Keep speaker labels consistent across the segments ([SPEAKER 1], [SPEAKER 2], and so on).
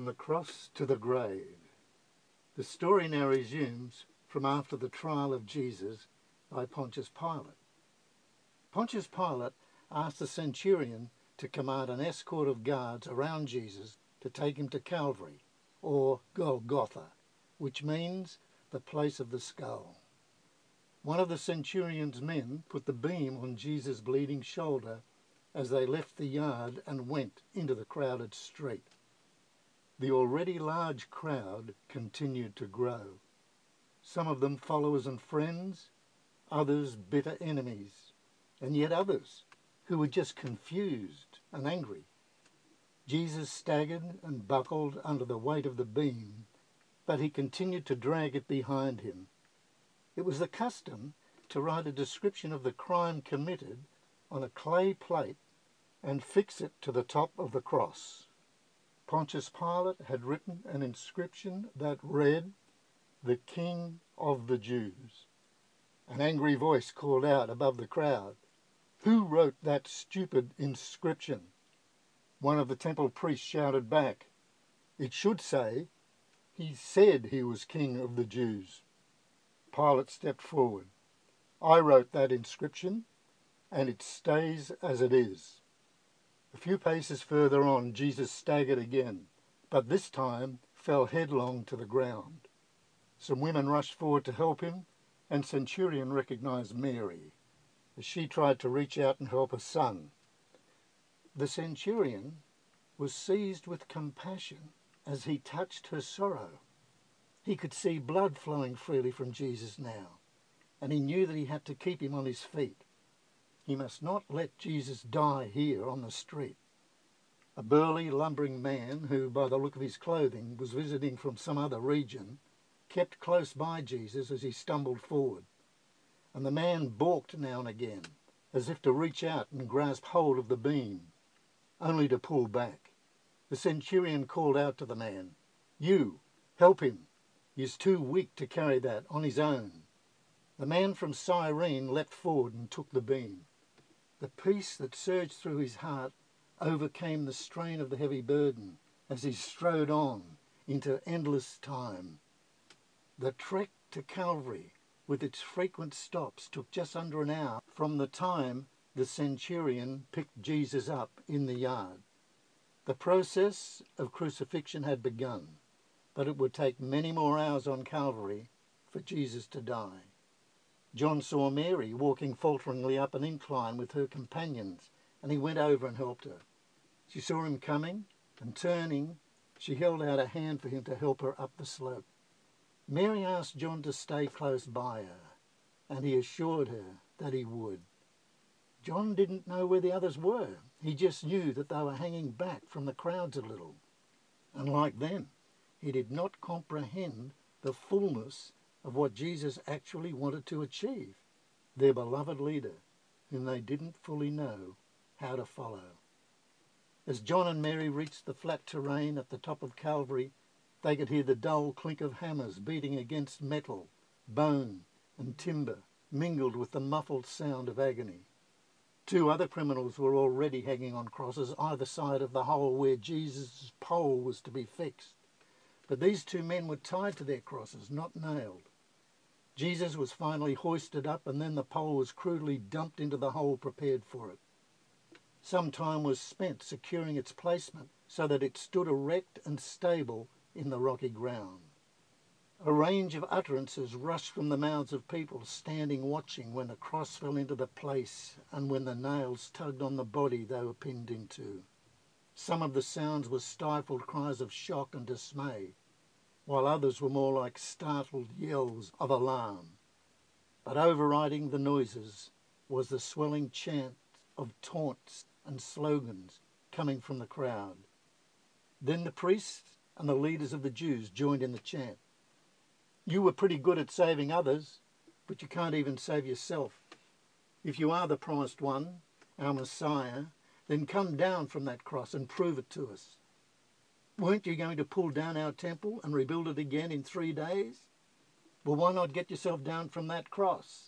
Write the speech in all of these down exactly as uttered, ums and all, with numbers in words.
[SPEAKER 1] From the cross to the grave. The story now resumes from after the trial of Jesus by Pontius Pilate. Pontius Pilate asked the centurion to command an escort of guards around Jesus to take him to Calvary, or Golgotha, which means the place of the skull. One of the centurion's men put the beam on Jesus' bleeding shoulder as they left the yard and went into the crowded street. The already large crowd continued to grow, some of them followers and friends, others bitter enemies, and yet others who were just confused and angry. Jesus staggered and buckled under the weight of the beam, but he continued to drag it behind him. It was the custom to write a description of the crime committed on a clay plate and fix it to the top of the cross. Pontius Pilate had written an inscription that read, "The King of the Jews." An angry voice called out above the crowd, "Who wrote that stupid inscription?" One of the temple priests shouted back, "It should say, 'He said he was King of the Jews.'" Pilate stepped forward. "I wrote that inscription, and it stays as it is." A few paces further on, Jesus staggered again, but this time fell headlong to the ground. Some women rushed forward to help him, and Centurion recognized Mary, as she tried to reach out and help her son. The Centurion was seized with compassion as he touched her sorrow. He could see blood flowing freely from Jesus now, and he knew that he had to keep him on his feet. He must not let Jesus die here on the street. A burly, lumbering man who, by the look of his clothing, was visiting from some other region, kept close by Jesus as he stumbled forward, and the man balked now and again, as if to reach out and grasp hold of the beam, only to pull back. The centurion called out to the man, "You, help him. He is too weak to carry that on his own." The man from Cyrene leapt forward and took the beam. The peace that surged through his heart overcame the strain of the heavy burden as he strode on into endless time. The trek to Calvary, with its frequent stops, took just under an hour from the time the centurion picked Jesus up in the yard. The process of crucifixion had begun, but it would take many more hours on Calvary for Jesus to die. John saw Mary walking falteringly up an incline with her companions, and he went over and helped her. She saw him coming, and turning, she held out a hand for him to help her up the slope. Mary asked John to stay close by her, and he assured her that he would. John didn't know where the others were. He just knew that they were hanging back from the crowds a little. And like them, he did not comprehend the fullness of what Jesus actually wanted to achieve, their beloved leader, whom they didn't fully know how to follow. As John and Mary reached the flat terrain at the top of Calvary, they could hear the dull clink of hammers beating against metal, bone and timber, mingled with the muffled sound of agony. Two other criminals were already hanging on crosses either side of the hole where Jesus' pole was to be fixed. But these two men were tied to their crosses, not nailed. Jesus was finally hoisted up, and then the pole was crudely dumped into the hole prepared for it. Some time was spent securing its placement so that it stood erect and stable in the rocky ground. A range of utterances rushed from the mouths of people standing watching when the cross fell into the place and when the nails tugged on the body they were pinned into. Some of the sounds were stifled cries of shock and dismay, while others were more like startled yells of alarm. But overriding the noises was the swelling chant of taunts and slogans coming from the crowd. Then the priests and the leaders of the Jews joined in the chant. "You were pretty good at saving others, but you can't even save yourself. If you are the promised one, our Messiah, then come down from that cross and prove it to us. Weren't you going to pull down our temple and rebuild it again in three days? Well, why not get yourself down from that cross?"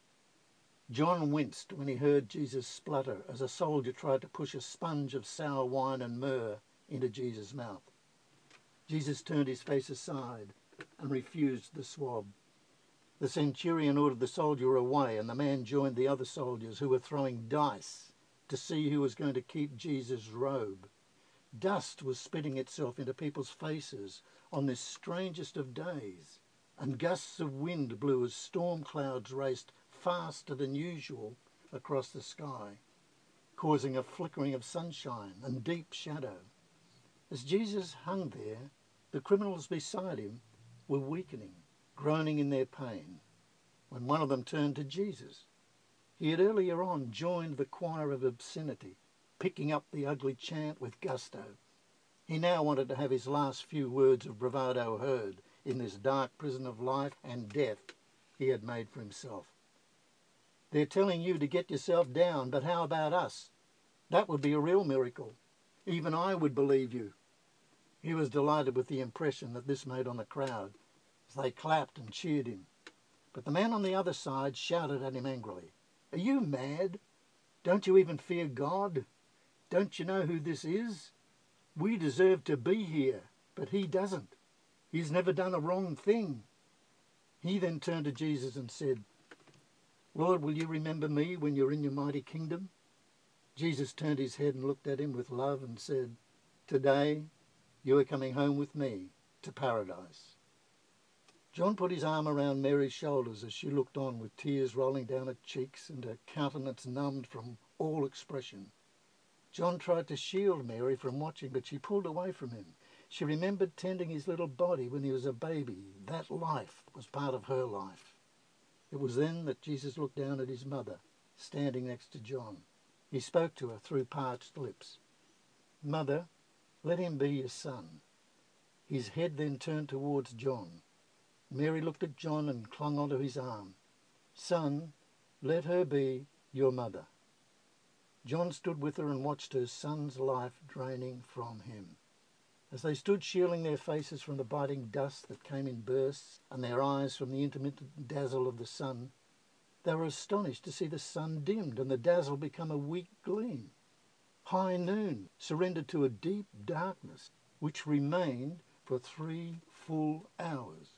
[SPEAKER 1] John winced when he heard Jesus splutter as a soldier tried to push a sponge of sour wine and myrrh into Jesus' mouth. Jesus turned his face aside and refused the swab. The centurion ordered the soldier away, and the man joined the other soldiers who were throwing dice to see who was going to keep Jesus' robe. Dust was spitting itself into people's faces on this strangest of days, and gusts of wind blew as storm clouds raced faster than usual across the sky, causing a flickering of sunshine and deep shadow. As Jesus hung there, the criminals beside him were weakening, groaning in their pain, when one of them turned to Jesus. He had earlier on joined the choir of obscenity, picking up the ugly chant with gusto. He now wanted to have his last few words of bravado heard in this dark prison of life and death he had made for himself. They're telling you to get yourself down, but how about us? That would be a real miracle. Even I would believe you. He was delighted with the impression that this made on the crowd as they clapped and cheered him. But the man on the other side shouted at him angrily, "Are you mad? Don't you even fear God? Don't you know who this is? We deserve to be here, but he doesn't. He's never done a wrong thing." He then turned to Jesus and said, "Lord, will you remember me when you're in your mighty kingdom?" Jesus turned his head and looked at him with love and said, "Today you are coming home with me to paradise." John put his arm around Mary's shoulders as she looked on with tears rolling down her cheeks and her countenance numbed from all expression. John tried to shield Mary from watching, but she pulled away from him. She remembered tending his little body when he was a baby. That life was part of her life. It was then that Jesus looked down at his mother, standing next to John. He spoke to her through parched lips. "Mother, let him be your son." His head then turned towards John. Mary looked at John and clung onto his arm. "Son, let her be your mother." John stood with her and watched her son's life draining from him. As they stood shielding their faces from the biting dust that came in bursts and their eyes from the intermittent dazzle of the sun, they were astonished to see the sun dimmed and the dazzle become a weak gleam. High noon surrendered to a deep darkness, which remained for three full hours.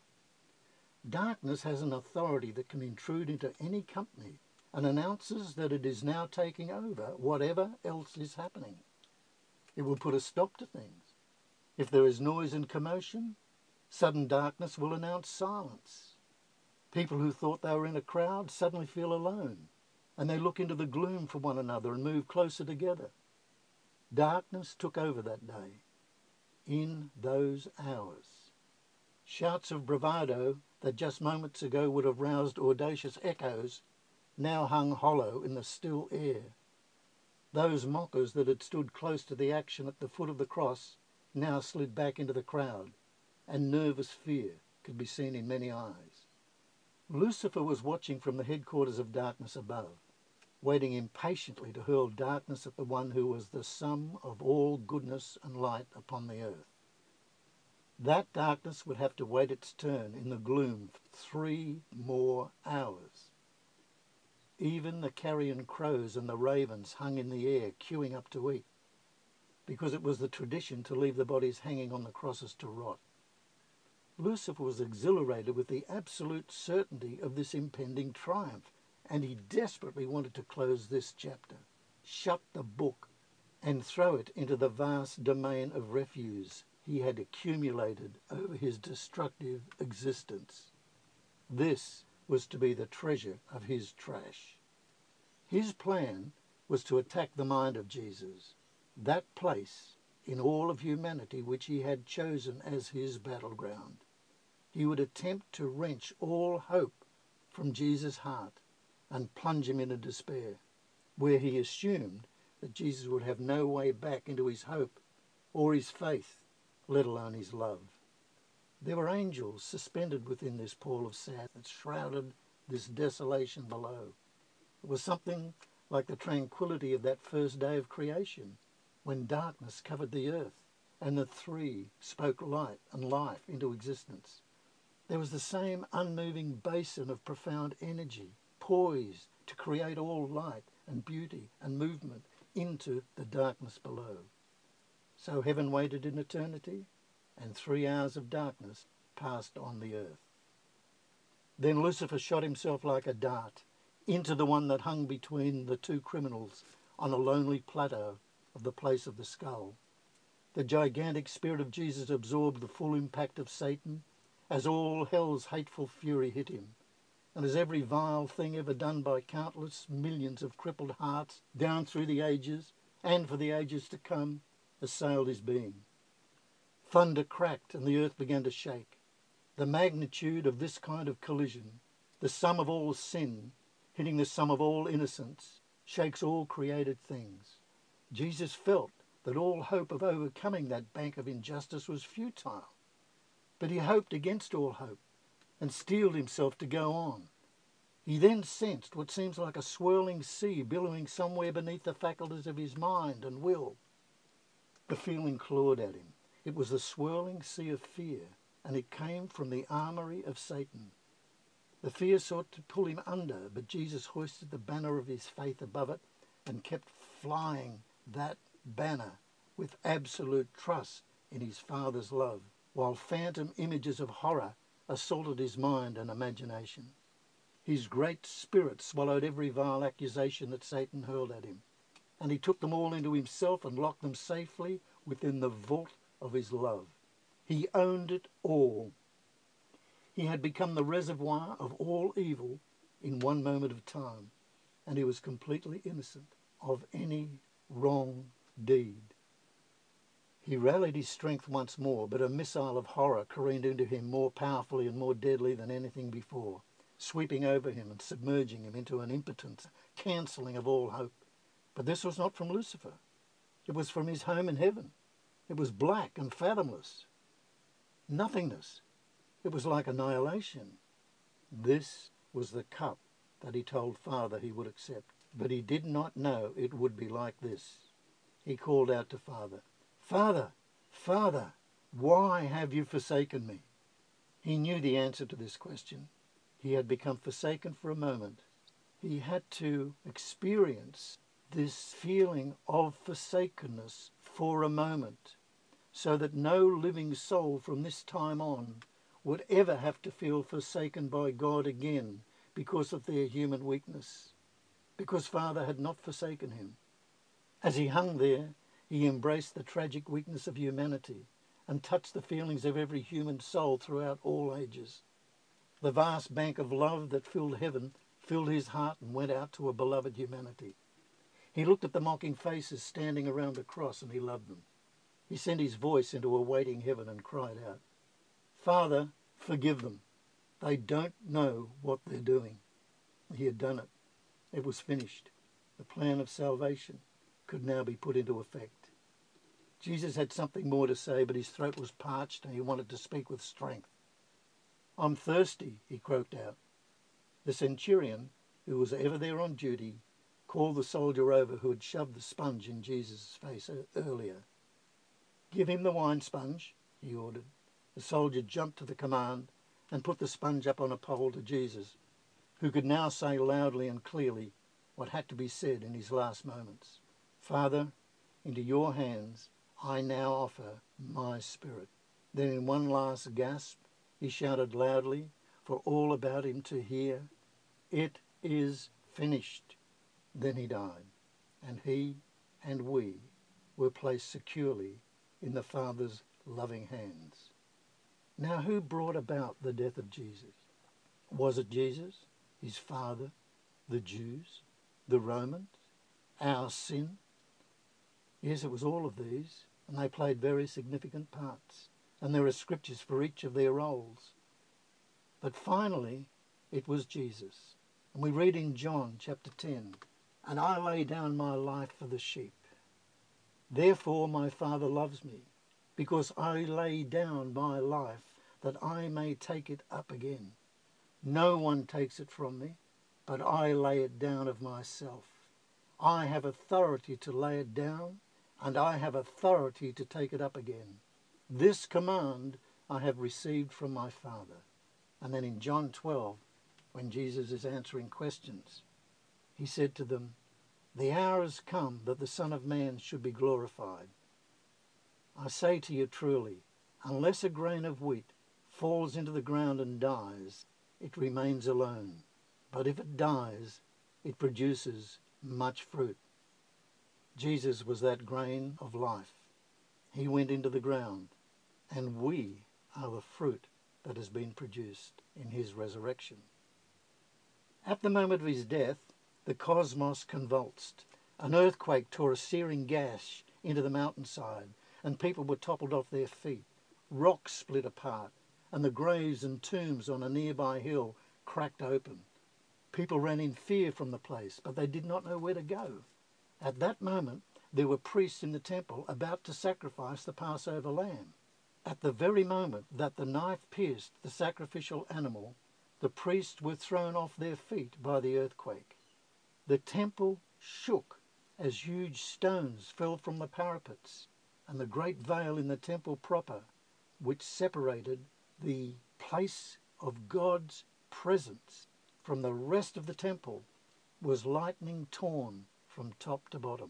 [SPEAKER 1] Darkness has an authority that can intrude into any company and announces that it is now taking over whatever else is happening. It will put a stop to things. If there is noise and commotion, sudden darkness will announce silence. People who thought they were in a crowd suddenly feel alone, and they look into the gloom for one another and move closer together. Darkness took over that day, in those hours. Shouts of bravado that just moments ago would have roused audacious echoes now hung hollow in the still air. Those mockers that had stood close to the action at the foot of the cross now slid back into the crowd, and nervous fear could be seen in many eyes. Lucifer was watching from the headquarters of darkness above, waiting impatiently to hurl darkness at the one who was the sum of all goodness and light upon the earth. That darkness would have to wait its turn in the gloom for three more hours. Even the carrion crows and the ravens hung in the air, queuing up to eat, because it was the tradition to leave the bodies hanging on the crosses to rot. Lucifer was exhilarated with the absolute certainty of this impending triumph, and he desperately wanted to close this chapter, shut the book, and throw it into the vast domain of refuse he had accumulated over his destructive existence. This was to be the treasure of his trash. His plan was to attack the mind of Jesus, that place in all of humanity which he had chosen as his battleground. He would attempt to wrench all hope from Jesus' heart and plunge him into despair, where he assumed that Jesus would have no way back into his hope or his faith, let alone his love. There were angels suspended within this pall of sand that shrouded this desolation below. It was something like the tranquility of that first day of creation, when darkness covered the earth, and the three spoke light and life into existence. There was the same unmoving basin of profound energy, poised to create all light and beauty and movement into the darkness below. So heaven waited in eternity, and three hours of darkness passed on the earth. Then Lucifer shot himself like a dart into the one that hung between the two criminals on a lonely plateau of the place of the skull. The gigantic spirit of Jesus absorbed the full impact of Satan as all hell's hateful fury hit him, and as every vile thing ever done by countless millions of crippled hearts down through the ages and for the ages to come assailed his being. Thunder cracked and the earth began to shake. The magnitude of this kind of collision, the sum of all sin, hitting the sum of all innocence, shakes all created things. Jesus felt that all hope of overcoming that bank of injustice was futile, but he hoped against all hope and steeled himself to go on. He then sensed what seems like a swirling sea billowing somewhere beneath the faculties of his mind and will. The feeling clawed at him. It was the swirling sea of fear, and it came from the armoury of Satan. The fear sought to pull him under, but Jesus hoisted the banner of his faith above it and kept flying that banner with absolute trust in his Father's love, while phantom images of horror assaulted his mind and imagination. His great spirit swallowed every vile accusation that Satan hurled at him, and he took them all into himself and locked them safely within the vault of his love. He owned it all. He had become the reservoir of all evil in one moment of time, and he was completely innocent of any wrong deed. He rallied his strength once more, but a missile of horror careened into him more powerfully and more deadly than anything before, sweeping over him and submerging him into an impotence, cancelling of all hope. But this was not from Lucifer. It was from his home in heaven. It was black and fathomless. Nothingness. It was like annihilation. This was the cup that he told Father he would accept. But he did not know it would be like this. He called out to Father, "Father, Father, why have you forsaken me?" He knew the answer to this question. He had become forsaken for a moment. He had to experience this feeling of forsakenness for a moment, so that no living soul from this time on would ever have to feel forsaken by God again because of their human weakness, because Father had not forsaken him. As he hung there, he embraced the tragic weakness of humanity and touched the feelings of every human soul throughout all ages. The vast bank of love that filled heaven filled his heart and went out to a beloved humanity. He looked at the mocking faces standing around the cross and he loved them. He sent his voice into a waiting heaven and cried out, "Father, forgive them. They don't know what they're doing." He had done it. It was finished. The plan of salvation could now be put into effect. Jesus had something more to say, but his throat was parched and he wanted to speak with strength. "I'm thirsty," he croaked out. The centurion, who was ever there on duty, called the soldier over who had shoved the sponge in Jesus' face earlier. "Give him the wine sponge," he ordered. The soldier jumped to the command and put the sponge up on a pole to Jesus, who could now say loudly and clearly what had to be said in his last moments. "Father, into your hands I now offer my spirit." Then in one last gasp he shouted loudly for all about him to hear, "It is finished." Then he died, and he and we were placed securely in the Father's loving hands. Now, who brought about the death of Jesus? Was it Jesus, his Father, the Jews, the Romans, our sin? Yes, it was all of these, and they played very significant parts, and there are scriptures for each of their roles. But finally, it was Jesus. And we read in John chapter ten, "And I lay down my life for the sheep. Therefore my Father loves me, because I lay down my life that I may take it up again. No one takes it from me, but I lay it down of myself. I have authority to lay it down, and I have authority to take it up again. This command I have received from my Father." And then in John twelve, when Jesus is answering questions, he said to them, "The hour has come that the Son of Man should be glorified. I say to you truly, Unless a grain of wheat falls into the ground and dies, it remains alone. But if it dies, it produces much fruit. Jesus was that grain of life. He went into the ground, and we are the fruit that has been produced in his resurrection. At the moment of his death, the cosmos convulsed. An earthquake tore a searing gash into the mountainside, and people were toppled off their feet. Rocks split apart, and the graves and tombs on a nearby hill cracked open. People ran in fear from the place, but they did not know where to go. At that moment, there were priests in the temple about to sacrifice the Passover lamb. At the very moment that the knife pierced the sacrificial animal, the priests were thrown off their feet by the earthquake. The temple shook as huge stones fell from the parapets, and the great veil in the temple proper, which separated the place of God's presence from the rest of the temple, was lightning torn from top to bottom.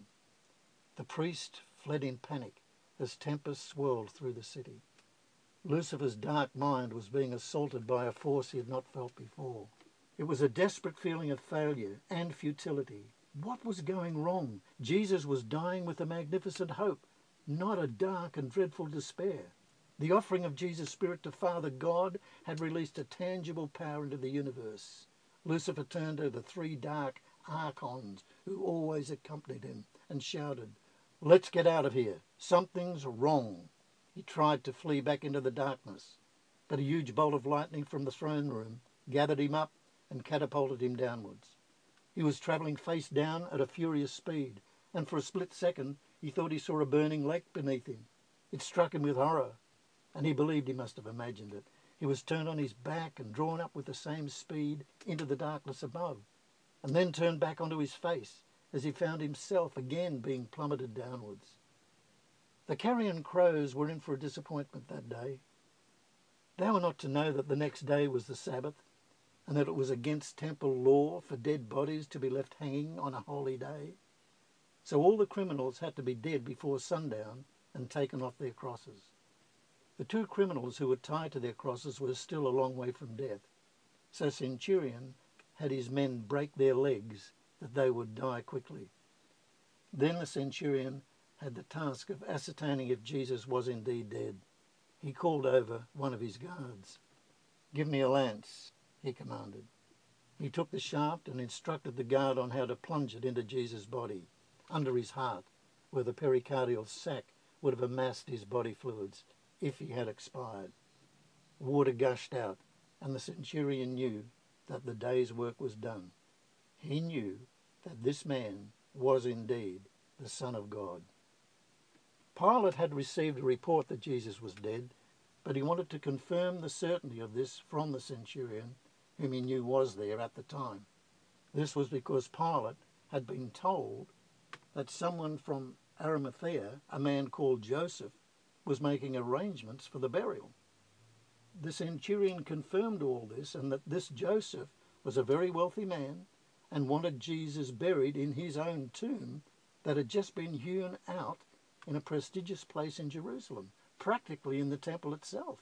[SPEAKER 1] The priest fled in panic as tempests swirled through the city. Lucifer's dark mind was being assaulted by a force he had not felt before. It was a desperate feeling of failure and futility. What was going wrong? Jesus was dying with a magnificent hope, not a dark and dreadful despair. The offering of Jesus' Spirit to Father God had released a tangible power into the universe. Lucifer turned to the three dark archons who always accompanied him and shouted, "Let's get out of here. Something's wrong." He tried to flee back into the darkness, but a huge bolt of lightning from the throne room gathered him up and catapulted him downwards. He was travelling face down at a furious speed, and for a split second he thought he saw a burning lake beneath him. It struck him with horror, and he believed he must have imagined it. He was turned on his back and drawn up with the same speed into the darkness above, and then turned back onto his face as he found himself again being plummeted downwards. The carrion crows were in for a disappointment that day. They were not to know that the next day was the Sabbath, and that it was against temple law for dead bodies to be left hanging on a holy day. So all the criminals had to be dead before sundown and taken off their crosses. The two criminals who were tied to their crosses were still a long way from death, so Centurion had his men break their legs that they would die quickly. Then the centurion had the task of ascertaining if Jesus was indeed dead. He called over one of his guards. "Give me a lance," he commanded. He took the shaft and instructed the guard on how to plunge it into Jesus' body, under his heart, where the pericardial sac would have amassed his body fluids if he had expired. Water gushed out, and the centurion knew that the day's work was done. He knew that this man was indeed the Son of God. Pilate had received a report that Jesus was dead, but he wanted to confirm the certainty of this from the centurion, whom he knew was there at the time. This was because Pilate had been told that someone from Arimathea, a man called Joseph, was making arrangements for the burial. The centurion confirmed all this, and that this Joseph was a very wealthy man and wanted Jesus buried in his own tomb that had just been hewn out in a prestigious place in Jerusalem, practically in the temple itself.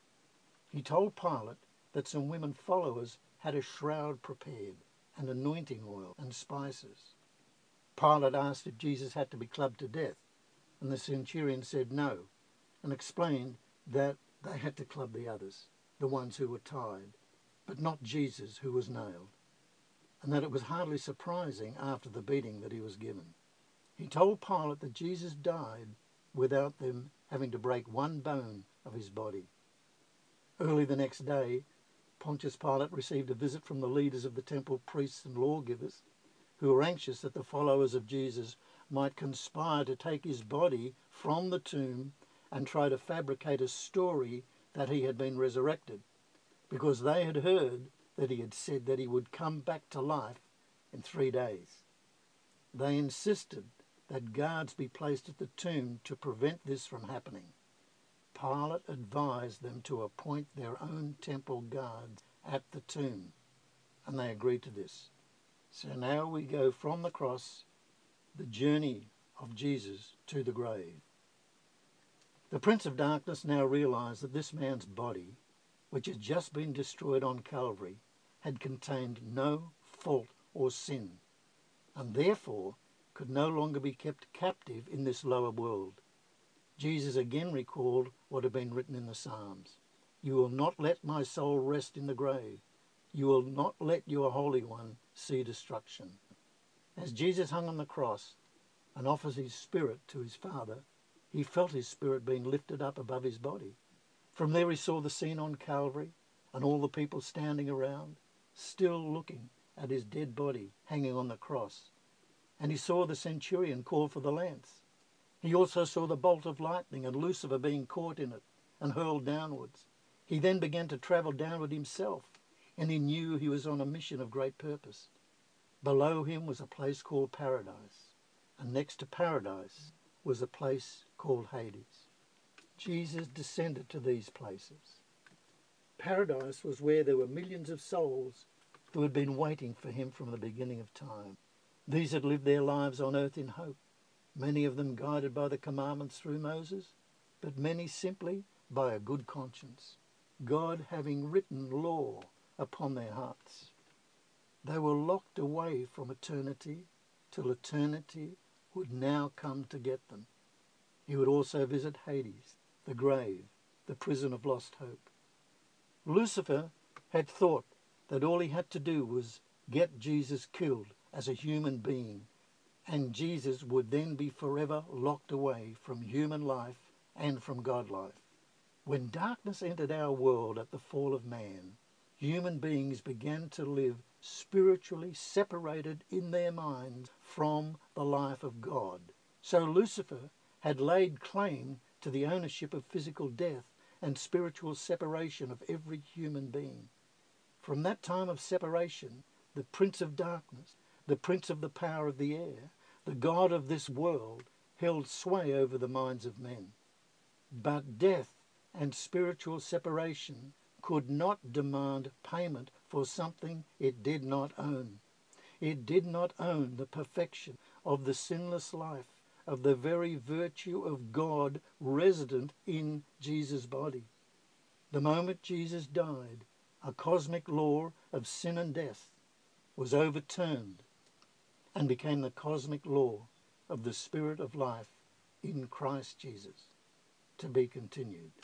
[SPEAKER 1] He told Pilate that some women followers had a shroud prepared, and anointing oil and spices. Pilate asked if Jesus had to be clubbed to death, and the centurion said no, and explained that they had to club the others, the ones who were tied, but not Jesus, who was nailed, and that it was hardly surprising after the beating that he was given. He told Pilate that Jesus died without them having to break one bone of his body. Early the next day, Pontius Pilate received a visit from the leaders of the temple priests and lawgivers, who were anxious that the followers of Jesus might conspire to take his body from the tomb and try to fabricate a story that he had been resurrected, because they had heard that he had said that he would come back to life in three days. They insisted that guards be placed at the tomb to prevent this from happening. Pilate advised them to appoint their own temple guards at the tomb, and they agreed to this. So now we go from the cross, the journey of Jesus to the grave. The Prince of Darkness now realised that this man's body, which had just been destroyed on Calvary, had contained no fault or sin, and therefore could no longer be kept captive in this lower world. Jesus again recalled what had been written in the Psalms. You will not let my soul rest in the grave. You will not let your Holy One see destruction. As Jesus hung on the cross and offers his spirit to his Father, he felt his spirit being lifted up above his body. From there he saw the scene on Calvary and all the people standing around, still looking at his dead body hanging on the cross. And he saw the centurion call for the lance. He also saw the bolt of lightning and Lucifer being caught in it and hurled downwards. He then began to travel downward himself, and he knew he was on a mission of great purpose. Below him was a place called Paradise, and next to Paradise was a place called Hades. Jesus descended to these places. Paradise was where there were millions of souls who had been waiting for him from the beginning of time. These had lived their lives on earth in hope, many of them guided by the commandments through Moses, but many simply by a good conscience, God having written law upon their hearts. They were locked away from eternity till eternity would now come to get them. He would also visit Hades, the grave, the prison of lost hope. Lucifer had thought that all he had to do was get Jesus killed as a human being, and Jesus would then be forever locked away from human life and from God life. When darkness entered our world at the fall of man, human beings began to live spiritually separated in their minds from the life of God. So Lucifer had laid claim to the ownership of physical death and spiritual separation of every human being. From that time of separation, the Prince of Darkness, the Prince of the power of the air, the God of this world, held sway over the minds of men. But death and spiritual separation could not demand payment for something it did not own. It did not own the perfection of the sinless life, of the very virtue of God resident in Jesus' body. The moment Jesus died, a cosmic law of sin and death was overturned and became the cosmic law of the Spirit of life in Christ Jesus, to be continued.